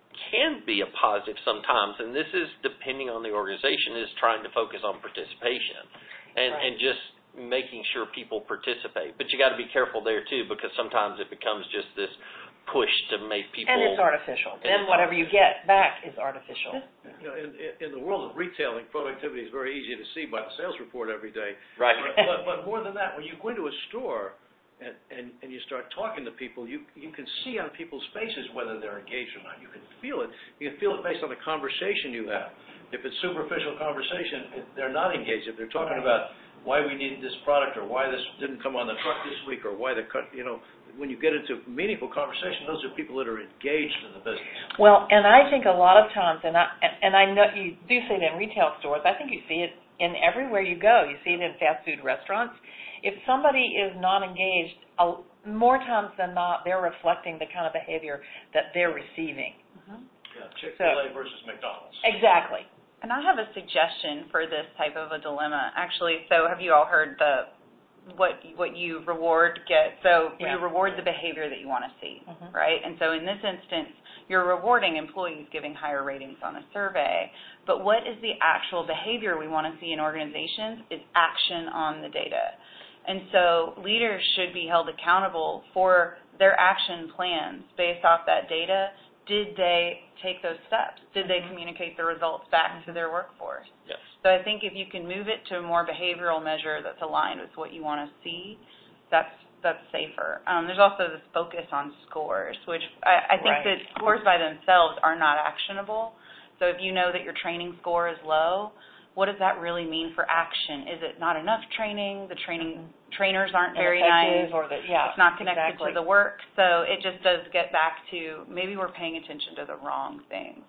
can be a positive sometimes, and this is depending on the organization, is trying to focus on participation and, right. and just making sure people participate. But you got to be careful there too, because sometimes it becomes just this push to make people. And it's artificial. Then whatever you get back is artificial. You know, in, in the world of retailing, productivity is very easy to see by the sales report every day. Right. But, but, but more than that, when you go into a store and, and, and you start talking to people, you you can see on people's faces whether they're engaged or not. You can feel it. You can feel it based on the conversation you have. If it's superficial conversation, they're not engaged. If they're talking about why we need this product or why this didn't come on the truck this week or why the cut, you know, when you get into meaningful conversation, those are people that are engaged in the business. Well, and I think a lot of times, and I and I know you do see it in retail stores. I think you see it in everywhere you go. You see it in fast food restaurants. If somebody is not engaged, more times than not, they're reflecting the kind of behavior that they're receiving. Mm-hmm. Yeah, Chick-fil-A so, versus McDonald's. Exactly. And I have a suggestion for this type of a dilemma, actually. So have you all heard the what what you reward get? So yeah. you reward the behavior that you want to see, mm-hmm. right? And so in this instance, you're rewarding employees giving higher ratings on a survey. But what is the actual behavior we want to see in organizations is action on the data. And so leaders should be held accountable for their action plans based off that data. Did they take those steps? Did they communicate the results back to their workforce? Yes. So I think if you can move it to a more behavioral measure that's aligned with what you want to see, that's that's safer. Um, there's also this focus on scores, which I, I think right. that scores by themselves are not actionable. So if you know that your training score is low, what does that really mean for action? Is it not enough training? The training trainers aren't very nice. Or the, yeah, it's not connected exactly. to the work. So it just does get back to maybe we're paying attention to the wrong things.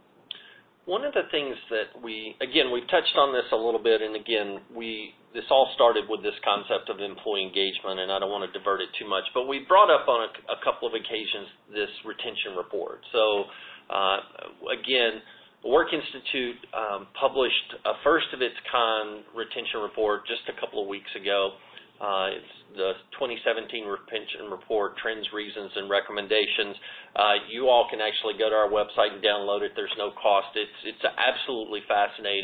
One of the things that we, again, we've touched on this a little bit, and again, we this all started with this concept of employee engagement, and I don't want to divert it too much, but we brought up on a, a couple of occasions this retention report. So, uh, again, the Work Institute um, published a first-of-its-kind retention report just a couple of weeks ago. Uh, it's the twenty seventeen retention report, Trends, Reasons, and Recommendations. Uh, you all can actually go to our website and download it. There's no cost. It's it's absolutely fascinating.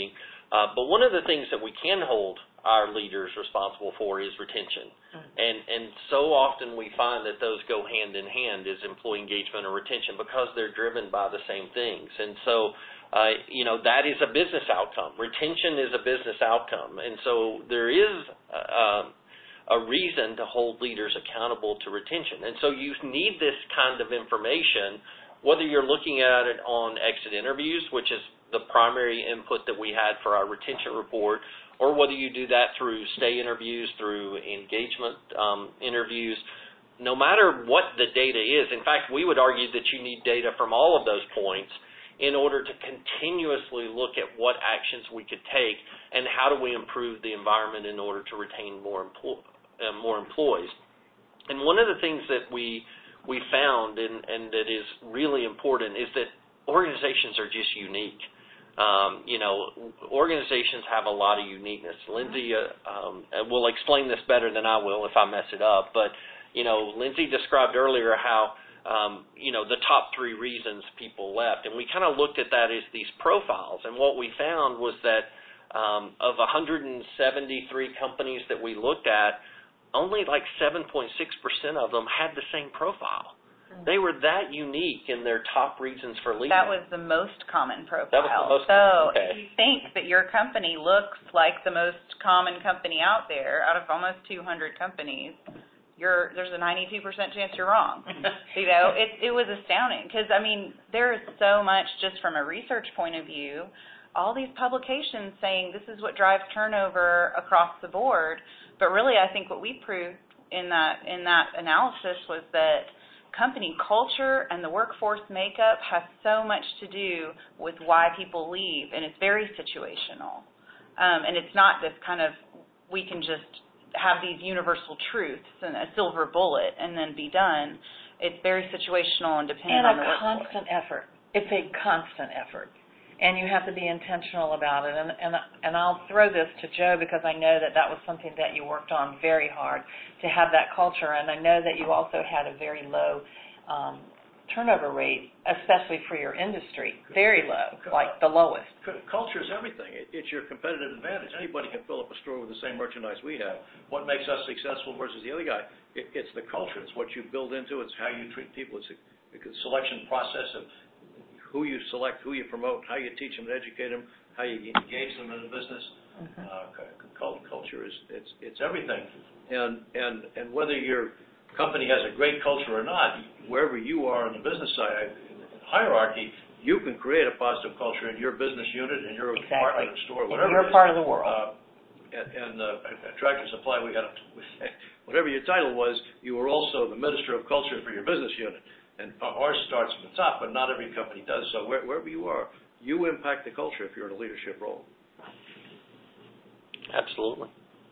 Uh, but one of the things that we can hold our leaders responsible for is retention. Mm-hmm. And and so often we find that those go hand in hand, is employee engagement and retention, because they're driven by the same things. And so, uh, you know, that is a business outcome. Retention is a business outcome. And so there is uh, a reason to hold leaders accountable to retention. And so you need this kind of information, whether you're looking at it on exit interviews, which is the primary input that we had for our retention report, or whether you do that through stay interviews, through engagement um, interviews. No matter what the data is, in fact, we would argue that you need data from all of those points in order to continuously look at what actions we could take and how do we improve the environment in order to retain more, empl- uh, more employees. And one of the things that we we found, and, and that is really important, is that organizations are just unique. Um, you know, organizations have a lot of uniqueness. Lindsay uh, um, will explain this better than I will if I mess it up. But, you know, Lindsay described earlier how, um, you know, the top three reasons people left. And we kind of looked at that as these profiles. And what we found was that um, of one hundred seventy-three companies that we looked at, only like seven point six percent of them had the same profile. They were that unique in their top reasons for leaving. That was the most common profile. That was the most so common. Okay. If you think that your company looks like the most common company out there, out of almost two hundred companies, you're, there's a ninety-two percent chance you're wrong. You know, it, it was astounding because, I mean, there is so much just from a research point of view, all these publications saying this is what drives turnover across the board, but really I think what we proved in that in that analysis was that company culture and the workforce makeup has so much to do with why people leave, and it's very situational. Um, and it's not this kind of, we can just have these universal truths and a silver bullet and then be done. It's very situational and dependent and on the workforce. And a constant effort. It's a constant effort. And you have to be intentional about it. And, and, and I'll throw this to Joe because I know that that was something that you worked on very hard to have that culture. And I know that you also had a very low um, turnover rate, especially for your industry. Very low, like the lowest. Culture is everything. It, it's your competitive advantage. Anybody can fill up a store with the same merchandise we have. What makes us successful versus the other guy? It, it's the culture. It's what you build into. It's how you treat people. It's a, a selection process of who you select, who you promote, how you teach them and educate them, how you engage them in the business. Mm-hmm. Uh, culture is it's it's everything, and and and whether your company has a great culture or not, wherever you are on the business side hierarchy, you can create a positive culture in your business unit, in your exactly. department or store, whatever. In your part of the world. Uh, and and uh, at Tractor Supply, we had a, whatever your title was, you were also the minister of culture for your business unit. And ours starts from the top, but not every company does. So where, wherever you are, you impact the culture if you're in a leadership role. Absolutely.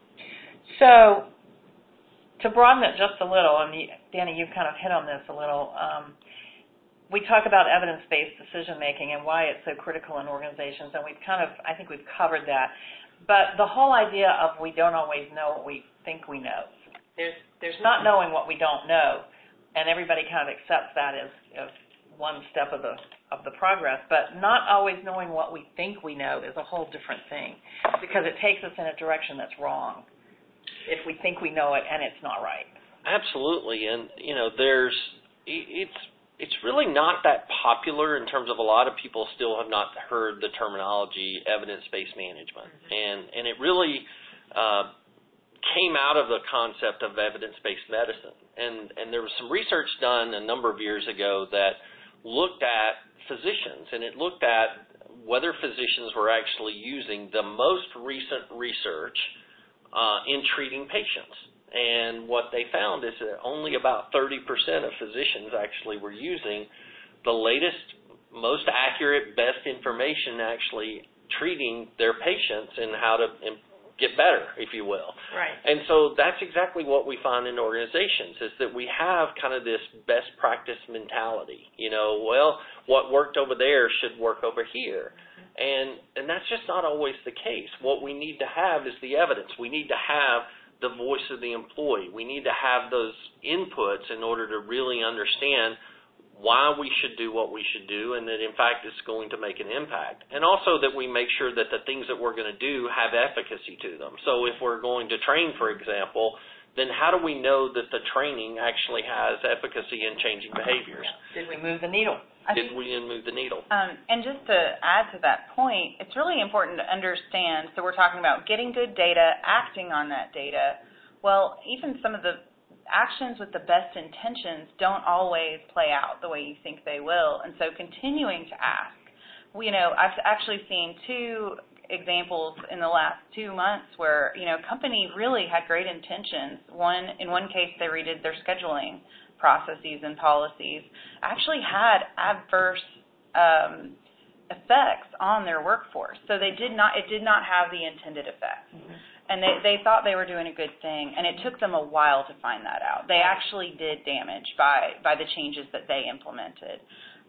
So to broaden it just a little, and Danny, you've kind of hit on this a little, um, we talk about evidence-based decision-making and why it's so critical in organizations, and we've kind of, I think we've covered that. But the whole idea of we don't always know what we think we know. There's, there's not knowing what we don't know. And everybody kind of accepts that as, as one step of the of the progress, but not always knowing what we think we know is a whole different thing, because it takes us in a direction that's wrong if we think we know it and it's not right. Absolutely, and you know, there's it's it's really not that popular in terms of a lot of people still have not heard the terminology evidence-based management, mm-hmm. and and it really. Uh, came out of the concept of evidence-based medicine. And, and there was some research done a number of years ago that looked at physicians, and it looked at whether physicians were actually using the most recent research uh, in treating patients. And what they found is that only about thirty percent of physicians actually were using the latest, most accurate, best information actually treating their patients and how to improve get better, if you will. Right. And so that's exactly what we find in organizations, is that we have kind of this best practice mentality. You know, well, what worked over there should work over here. Mm-hmm. And and that's just not always the case. What we need to have is the evidence. We need to have the voice of the employee. We need to have those inputs in order to really understand why we should do what we should do, and that, in fact, it's going to make an impact. And also that we make sure that the things that we're going to do have efficacy to them. So if we're going to train, for example, then how do we know that the training actually has efficacy in changing behaviors? Did we move the needle? Did we move the needle? Um, and just to add to that point, it's really important to understand, so we're talking about getting good data, acting on that data. Well, even some of the actions with the best intentions don't always play out the way you think they will. And so continuing to ask. We, you know, I've actually seen two examples in the last two months where, you know, a company really had great intentions. One, in one case, they redid their scheduling processes and policies, actually had adverse um, effects on their workforce. So they did not, it did not have the intended effect. Mm-hmm. And they, they thought they were doing a good thing, and it took them a while to find that out. They actually did damage by, by the changes that they implemented.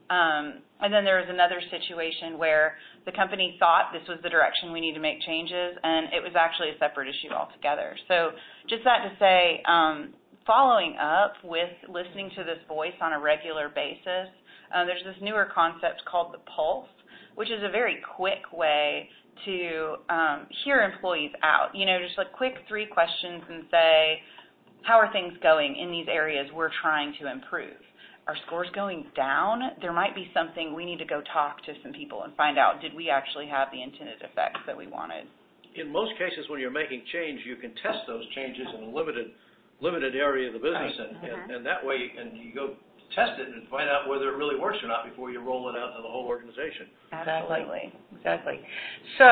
Um, and then there was another situation where the company thought this was the direction we need to make changes, and it was actually a separate issue altogether. So just that to say, um, following up with listening to this voice on a regular basis, uh, there's this newer concept called the pulse, which is a very quick way to um, hear employees out. You know, just like quick three questions and say, how are things going in these areas we're trying to improve? Are scores going down? There might be something we need to go talk to some people and find out, did we actually have the intended effects that we wanted? In most cases, when you're making change, you can test those changes in a limited limited area of the business, Right. and, mm-hmm. and, and that way, and you go test it and find out whether it really works or not before you roll it out to the whole organization. Absolutely. Exactly. So,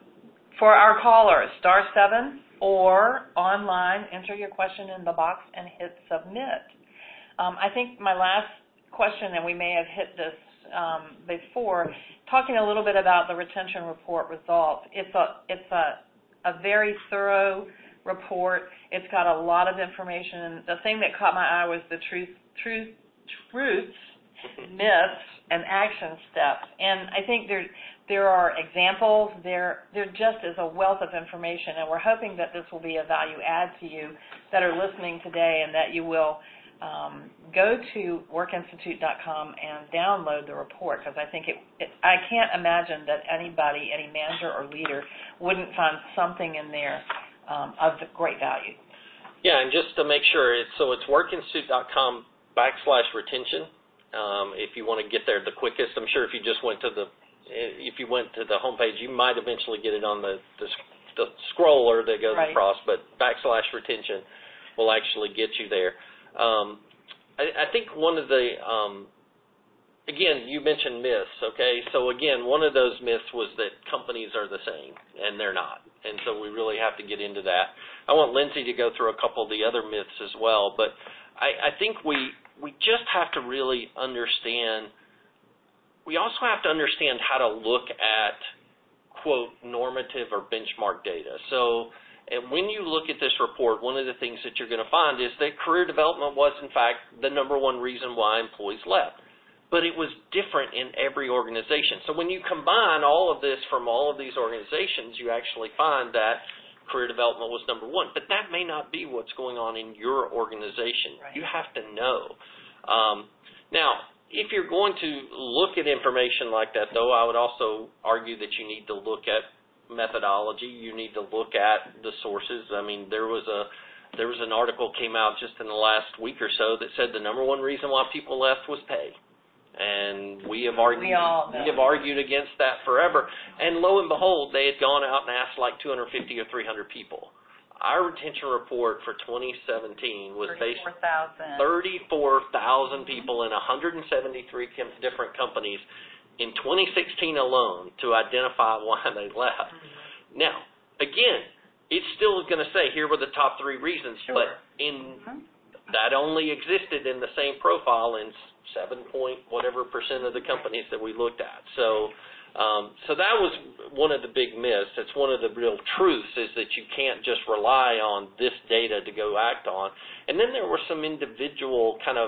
for our callers, star seven or online, enter your question in the box and hit submit. Um, I think my last question, and we may have hit this um, before, talking a little bit about the retention report results. It's a it's a a very thorough report. It's got a lot of information. The thing that caught my eye was the truth truth truths, myths, and action steps. And I think there there are examples. There there just is a wealth of information, and we're hoping that this will be a value add to you that are listening today, and that you will um, go to work institute dot com and download the report, because I think it, it. I can't imagine that anybody, any manager or leader, wouldn't find something in there um, of great value. Yeah, and just to make sure, it's, so it's work institute dot com backslash retention. Um, if you want to get there the quickest, I'm sure if you just went to the if you went to the homepage, you might eventually get it on the the, the scroller that goes right. across. But backslash retention will actually get you there. Um, I, I think one of the um, again, you mentioned myths. Okay, so again, one of those myths was that companies are the same, and they're not. And so we really have to get into that. I want Lindsay to go through a couple of the other myths as well, but I, I think we we just have to really understand, we also have to understand how to look at, quote, normative or benchmark data. So and when you look at this report, one of the things that you're going to find is that career development was, in fact, the number one reason why employees left. But it was different in every organization. So when you combine all of this from all of these organizations, you actually find that career development was number one. But that may not be what's going on in your organization. Right. You have to know. Um, now, if you're going to look at information like that, though, I would also argue that you need to look at methodology. You need to look at the sources. I mean, there was a there was an article came out just in the last week or so that said the number one reason why people left was pay. And we have argued we, all know. we have argued against that forever. And lo and behold, they had gone out and asked like two hundred fifty or three hundred people. Our retention report for twenty seventeen was based on thirty-four thousand people in one hundred seventy-three different companies in twenty sixteen alone to identify why they left. Mm-hmm. Now, again, it's still going to say here were the top three reasons, sure. but in mm-hmm. that only existed in the same profile in seven point whatever percent of the companies that we looked at. So um, so that was one of the big myths. It's one of the real truths is that you can't just rely on this data to go act on. And then there were some individual kind of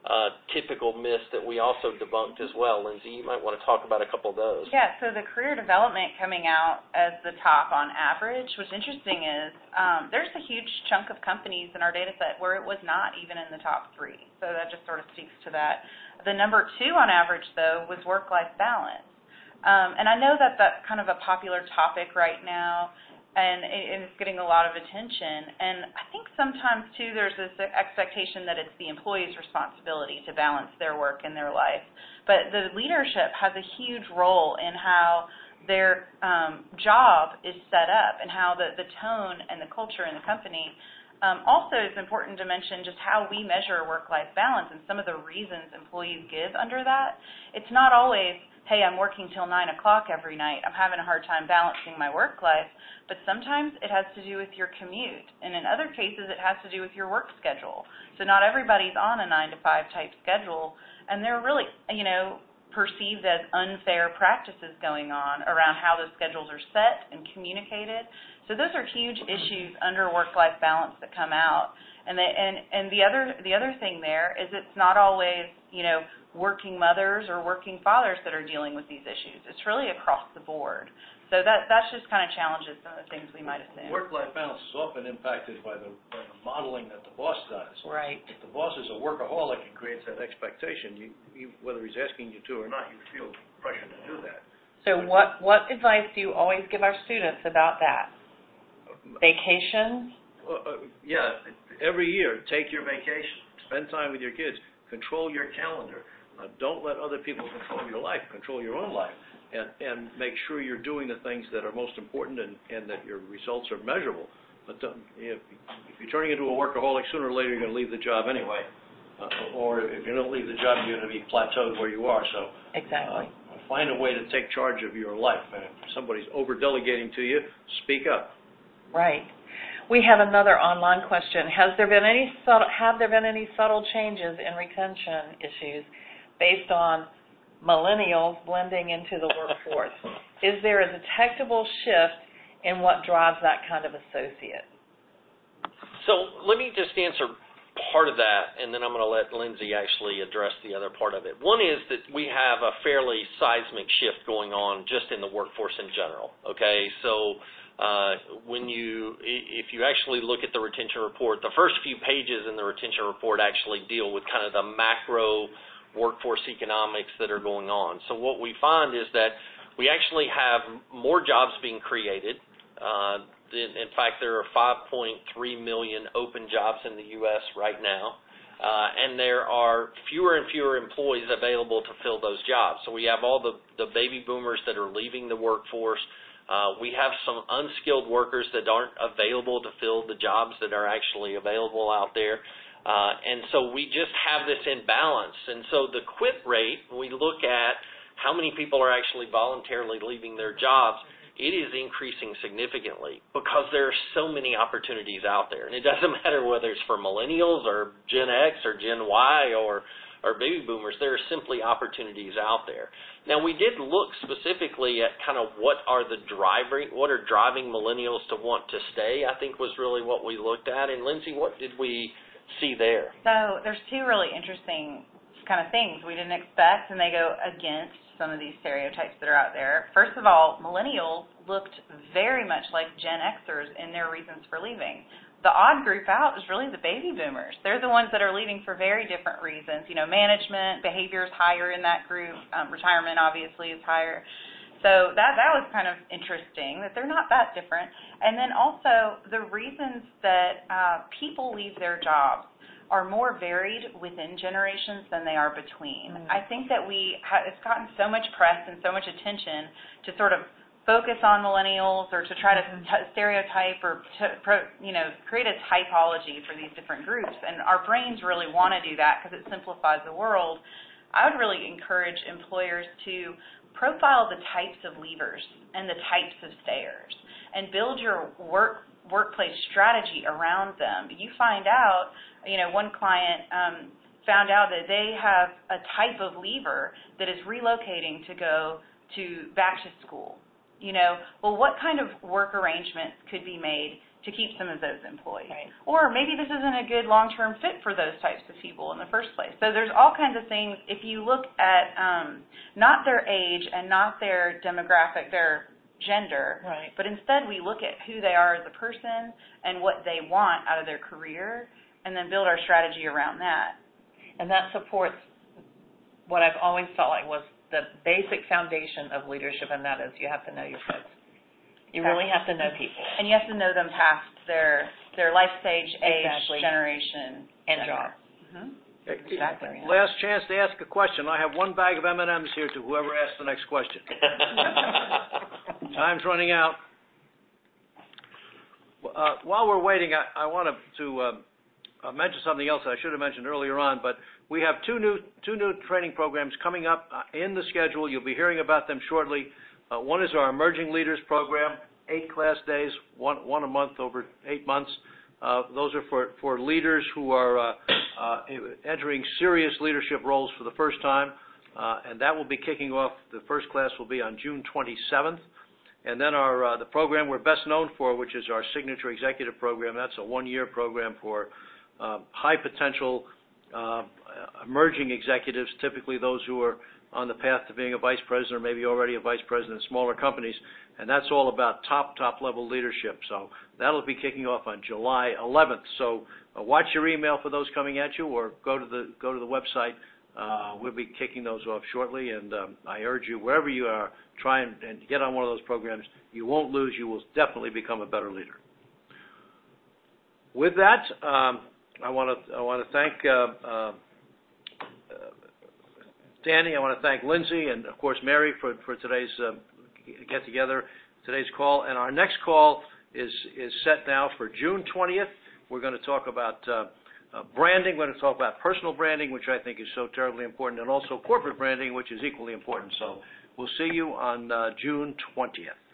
uh, typical myths that we also debunked as well. Lindsay, you might want to talk about a couple of those. Yeah, so the career development coming out as the top on average, what's interesting is um, there's a huge chunk of companies in our data set where it was not even in the top three. So that just sort of speaks to that. The number two on average, though, was work-life balance. Um, and I know that that's kind of a popular topic right now, and it's getting a lot of attention. And I think sometimes, too, there's this expectation that it's the employee's responsibility to balance their work and their life. But the leadership has a huge role in how their um, job is set up and how the, the tone and the culture in the company. Um, also, it's important to mention just how we measure work-life balance and some of the reasons employees give under that. It's not always, hey, I'm working till nine o'clock every night, I'm having a hard time balancing my work life, but sometimes it has to do with your commute, and in other cases it has to do with your work schedule. So not everybody's on a nine to five type schedule, and there are really, you know, perceived as unfair practices going on around how those schedules are set and communicated. So those are huge issues under work-life balance that come out. And the, and, and the other the other thing there is it's not always, you know, working mothers or working fathers that are dealing with these issues. It's really across the board. So that that's just kind of challenges some of the things we might assume. Work-life balance is often impacted by the, by the modeling that the boss does. Right. If the boss is a workaholic and creates that expectation, you, you, whether he's asking you to or not, you feel pressure to do that. So what, what advice do you always give our students about that? Vacations? Uh, uh, yeah, every year, take your vacation. Spend time with your kids. Control your calendar. Uh, don't let other people control your life. Control your own life. And, and make sure you're doing the things that are most important and, and that your results are measurable. But don't, if, if you're turning into a workaholic, sooner or later you're going to leave the job anyway. Uh, or if you don't leave the job, you're going to be plateaued where you are. So Exactly. Uh, find a way to take charge of your life. And if somebody's over-delegating to you, speak up. Right. We have another online question. Has there been any subtle, have there been any subtle changes in retention issues based on millennials blending into the workforce? Is there a detectable shift in what drives that kind of associate? So let me just answer part of that, and then I'm going to let Lindsay actually address the other part of it. One is that we have a fairly seismic shift going on just in the workforce in general, okay? So uh, when you, if you actually look at the retention report, the first few pages in the retention report actually deal with kind of the macro workforce economics that are going on. So what we find is that we actually have more jobs being created. Uh, in, in fact, there are five point three million open jobs in the U S right now, uh, and there are fewer and fewer employees available to fill those jobs. So we have all the, the baby boomers that are leaving the workforce. Uh, we have some unskilled workers that aren't available to fill the jobs that are actually available out there. Uh, and so we just have this imbalance. And so the quit rate, when we look at how many people are actually voluntarily leaving their jobs, it is increasing significantly because there are so many opportunities out there. And it doesn't matter whether it's for millennials or Gen X or Gen Y or, or baby boomers. There are simply opportunities out there. Now, we did look specifically at kind of what are the driving, what are driving millennials to want to stay, I think was really what we looked at. And Lindsay, what did we see there? So there's two really interesting kind of things we didn't expect, and they go against some of these stereotypes that are out there. First of all, millennials looked very much like Gen Xers in their reasons for leaving. The odd group out is really the baby boomers. They're the ones that are leaving for very different reasons. You know, management, behavior is higher in that group. Um, retirement, obviously, is higher. So that that was kind of interesting, that they're not that different. And then also the reasons that uh, people leave their jobs are more varied within generations than they are between. Mm-hmm. I think that we ha- it's gotten so much press and so much attention to sort of focus on millennials or to try to t- stereotype or to, pro, you know, create a typology for these different groups. And our brains really want to do that because it simplifies the world. I would really encourage employers to profile the types of leavers and the types of stayers and build your work workplace strategy around them. You find out, you know, one client um, found out that they have a type of leaver that is relocating to go to back to school. You know, well, what kind of work arrangements could be made to keep some of those employees. Right. Or maybe this isn't a good long-term fit for those types of people in the first place. So there's all kinds of things. If you look at um, not their age and not their demographic, their gender, Right. but instead we look at who they are as a person and what they want out of their career, and then build our strategy around that. And that supports what I've always felt like was the basic foundation of leadership, and that is you have to know your folks. You really have to know people. And you have to know them past their their life stage, age, Exactly. generation, And gender. job. Mm-hmm. Exactly. Last chance to ask a question. I have one bag of M and M's here to whoever asks the next question. Time's running out. Uh, while we're waiting, I, I want to uh, uh, mention something else I should have mentioned earlier on, but we have two new two new training programs coming up uh, in the schedule. You'll be hearing about them shortly. Uh, one is our Emerging Leaders Program, eight class days, one, one a month over eight months. Uh, those are for, for leaders who are uh, uh, entering serious leadership roles for the first time, uh, and that will be kicking off. The first class will be on June twenty-seventh. And then our uh, the program we're best known for, which is our Signature Executive Program, that's a one-year program for uh, high-potential uh, emerging executives, typically those who are on the path to being a vice president or maybe already a vice president in smaller companies, and that's all about top, top-level leadership. So that'll be kicking off on July eleventh. So uh, watch your email for those coming at you, or go to the go to the website. Uh, we'll be kicking those off shortly, and um, I urge you, wherever you are, try and, and get on one of those programs. You won't lose. You will definitely become a better leader. With that, um, I want to I want to thank uh, uh, Danny. I want to thank Lindsay and, of course, Mary for for today's uh, get together, today's call. And our next call is is set now for June twentieth. We're going to talk about Uh, Uh, branding. We're going to talk about personal branding, which I think is so terribly important, and also corporate branding, which is equally important. So we'll see you on uh, June twentieth.